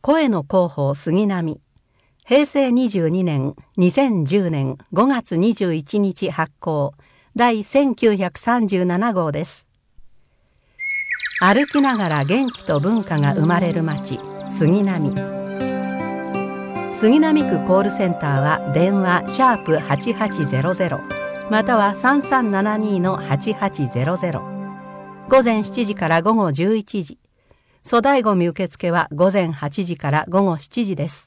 声の広報杉並、平成22年2010年5月21日発行第1937号です。歩きながら元気と文化が生まれる街、杉並。杉並区コールセンターは電話#8800または3372-8800、午前7時から午後11時、粗大ごみ受付は午前8時から午後7時です。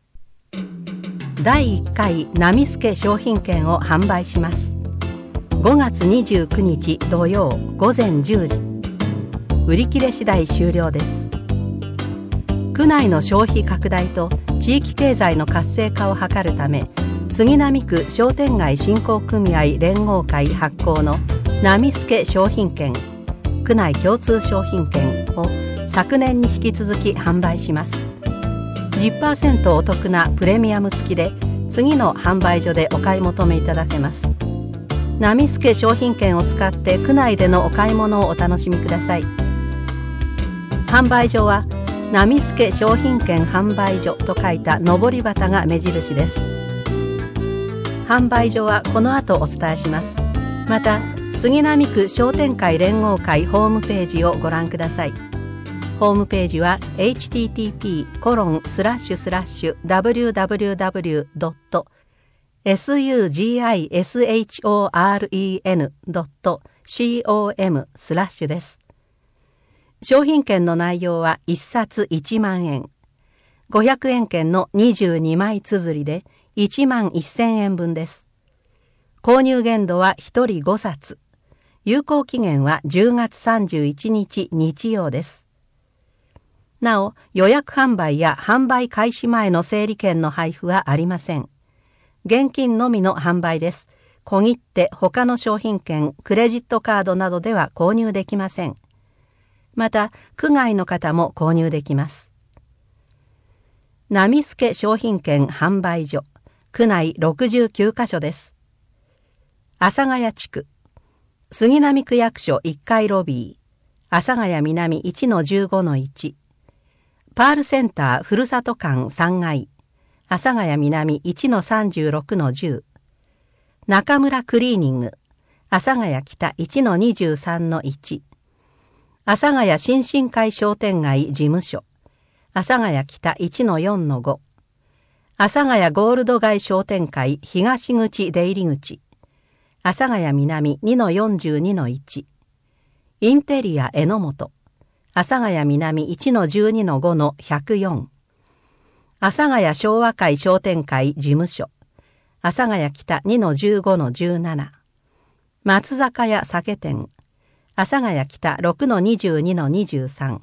第1回波助商品券を販売します。5月29日土曜午前10時、売り切れ次第終了です。区内の消費拡大と地域経済の活性化を図るため、杉並区商店街振興組合連合会発行の波助商品券、区内共通商品券を昨年に引き続き販売します。10% お得なプレミアム付きで次の販売所でお買い求めいただけます。波助商品券を使って区内でのお買い物をお楽しみください。販売所は波助商品券販売所と書いた上り旗が目印です。販売所はこの後お伝えします。また杉並区商店会連合会ホームページをご覧ください。ホームページは http://www.sugisoren.com/ です。商品券の内容は1冊1万円、500円券の22枚綴りで1万1000円分です。購入限度は1人5冊。有効期限は10月31日日曜です。なお、予約販売や販売開始前の整理券の配布はありません。現金のみの販売です。小切手他の商品券、クレジットカードなどでは購入できません。また、区外の方も購入できます。波助商品券販売所、区内69カ所です。阿佐ヶ谷地区、杉並区役所1階ロビー、阿佐ヶ谷南 1-15-1、パールセンターふるさと館3階、阿佐ヶ谷南 1-36-10、中村クリーニング、阿佐ヶ谷北 1-23-1、阿佐ヶ谷新進会商店街事務所、阿佐ヶ谷北 1-4-5、阿佐ヶ谷ゴールド街商店会東口出入口、阿佐ヶ谷南 2-42-1、インテリア榎本、阿佐ヶ谷南 1-12-5-104、阿佐ヶ谷昭和会商店会事務所、阿佐ヶ谷北 2-15-17、松坂屋酒店、阿佐ヶ谷北 6-22-23、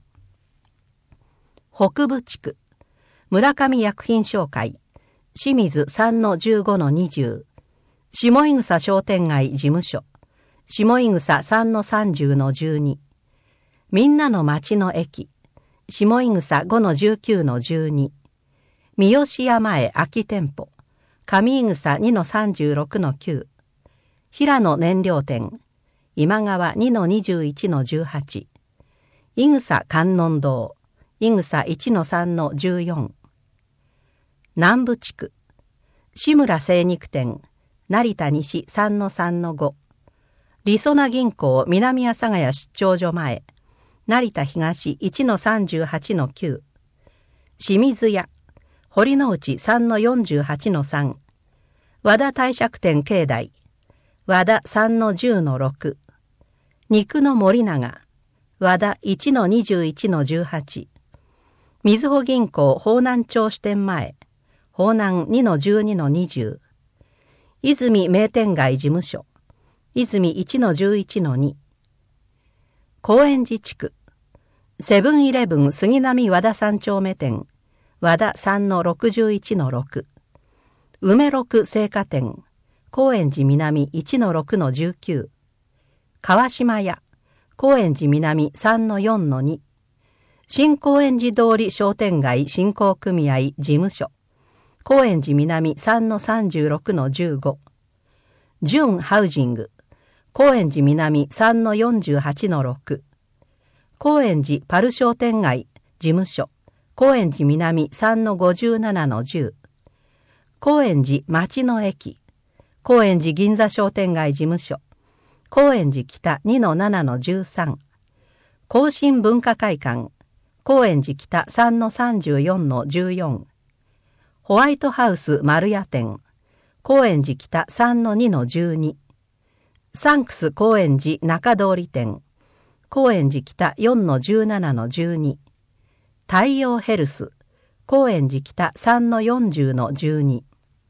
北部地区、村上薬品商会、清水 3-15-20、下井草商店街事務所、下井草 3-30-12、みんなの町の駅、下井草 5-19-12、三好山へ空き店舗、上井草 2-36-9、平野燃料店、今川 2-21-18、井草観音堂、井草 1-3-14、南部地区、志村精肉店、成田西 3-3-5、りそな銀行南阿佐ヶ谷出張所前、成田東 1-38-9、清水屋、堀之内 3-48-3、和田帝釈天境内、和田 3-10-6、肉の森永、和田 1-21-18、みずほ銀行方南町支店前、方南 2-12-20、泉名店街事務所、泉 1-11-2、高円寺地区、セブンイレブン杉並和田三丁目店、和田 3-61-6、梅六青果店、高円寺南 1-6-19、川島屋、高円寺南 3-4-2、新高円寺通り商店街振興組合事務所、高円寺南 3-36-15、純ハウジング、高円寺南 3-48-6、高円寺パル商店街事務所、 高円寺南 3-57-10、高円寺町の駅、高円寺銀座商店街事務所、高円寺北 2-7-13、高新文化会館、高円寺北 3-34-14、ホワイトハウス丸屋店、高円寺北 3-2-12、サンクス高円寺中通り店、高円寺北 4-17-12、太陽ヘルス、高円寺北 3-40-12、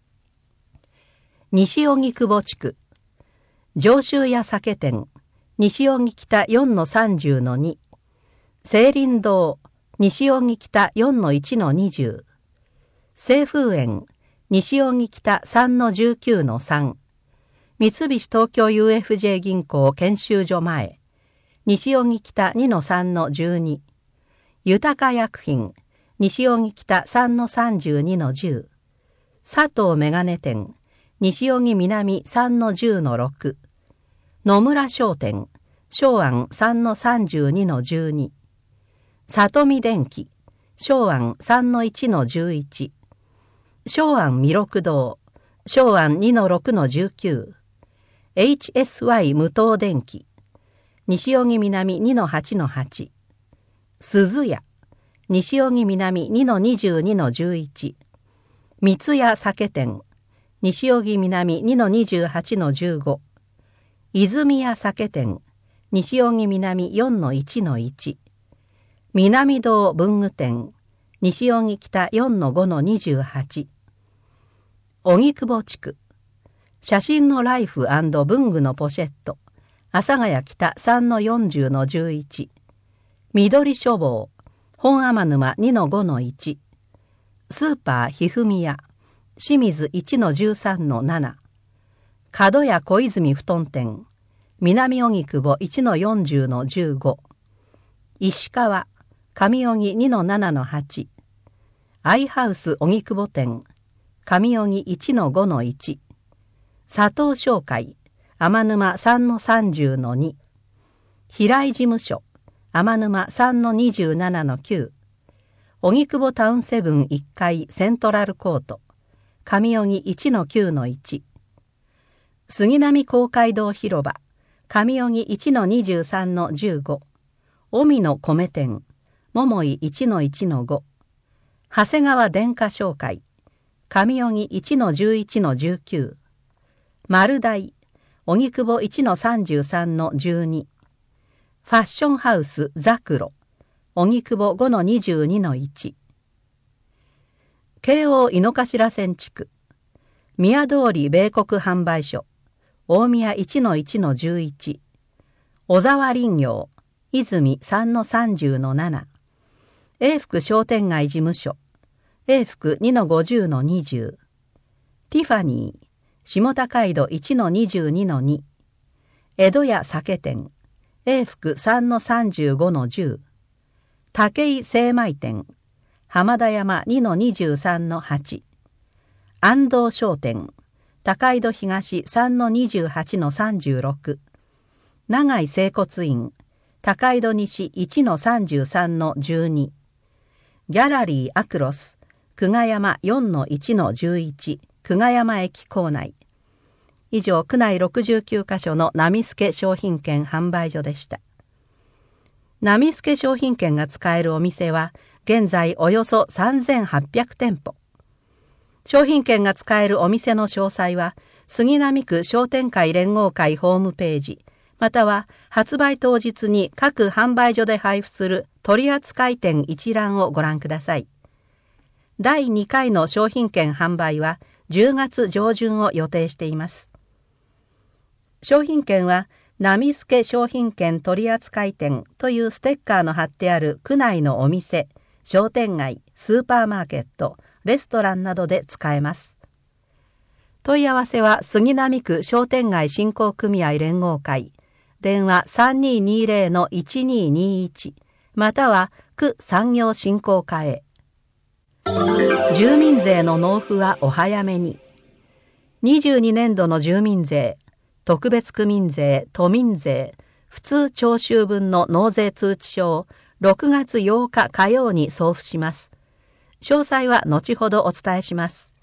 西荻窪地区、上州屋酒店、西荻北 4-30-2、清林堂、西荻北 4-1-20、清風園、西荻北 3-19-3、三菱東京 UFJ 銀行研修所前、西荻北 2-3-12、豊薬品、西荻北 3-32-10、佐藤メガネ店、西荻南 3-10-6、野村商店、松安 3-32-12、里見電機、松安 3-1-11、松安弥勒堂、松安 2-6-19、HSY 無東電機、西荻南 2-8-8、鈴屋、西荻南 2-22-11、三ツ矢酒店、西荻南 2-28-15、泉屋酒店、西荻南 4-1-1、南堂文具店、西荻北 4-5-28、荻窪地区、写真のライフ&文具のポシェット、阿佐ヶ谷北 3-40-11、緑書房、本天沼 2-5-1、スーパーひふみ屋、清水 1-13-7、角屋小泉布団店、南荻窪 1-40-15、石川、上荻 2-7-8、アイハウス荻窪店、上荻 1-5-1、佐藤商会、天沼 3-30-2、平井事務所、天沼 3-27-9、荻窪タウンセブン1階セントラルコート、上荻 1-9-1、杉並公会堂広場、上荻 1-23-15、荻野米店、桃井 1-1-5、長谷川電化商会、上荻 1-11-19、丸大、荻窪 1-33-12、ファッションハウスザクロ、荻窪 5-22-1、京王井の頭線地区、宮通り米国販売所、大宮 1-1-11、小沢林業、泉 3-30-7、永福商店街事務所、永福 2-50-20、ティファニー、下高井戸 1-22-2、江戸屋酒店、永福 3-35-10、武井精米店、浜田山 2-23-8、安藤商店、高井戸東 3-28-36、長井整骨院、高井戸西 1-33-12、ギャラリーアクロス、久我山 4-1-11、久我山駅構内。以上、区内69カ所の波助商品券販売所でした。波助商品券が使えるお店は、現在およそ3800店舗。商品券が使えるお店の詳細は、杉並区商店会連合会ホームページ、または発売当日に各販売所で配布する取扱店一覧をご覧ください。第2回の商品券販売は10月上旬を予定しています。商品券は、波助商品券取扱店というステッカーの貼ってある区内のお店、商店街、スーパーマーケット、レストランなどで使えます。問い合わせは杉並区商店街振興組合連合会、電話 3220-1221 または区産業振興課へ。住民税の納付はお早めに。22年度の住民税、特別区民税、都民税、普通徴収分の納税通知書を6月8日火曜に送付します。 詳細は後ほどお伝えします。